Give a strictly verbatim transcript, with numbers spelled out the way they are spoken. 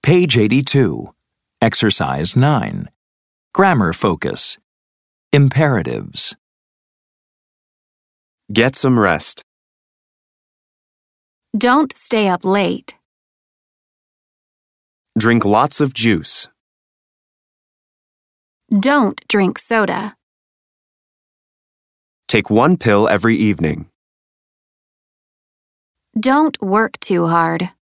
Page eighty-two. Exercise nine. Grammar focus. Imperatives. Get some rest. Don't stay up late. Drink lots of juice. Don't drink soda. Take one pill every evening. Don't work too hard.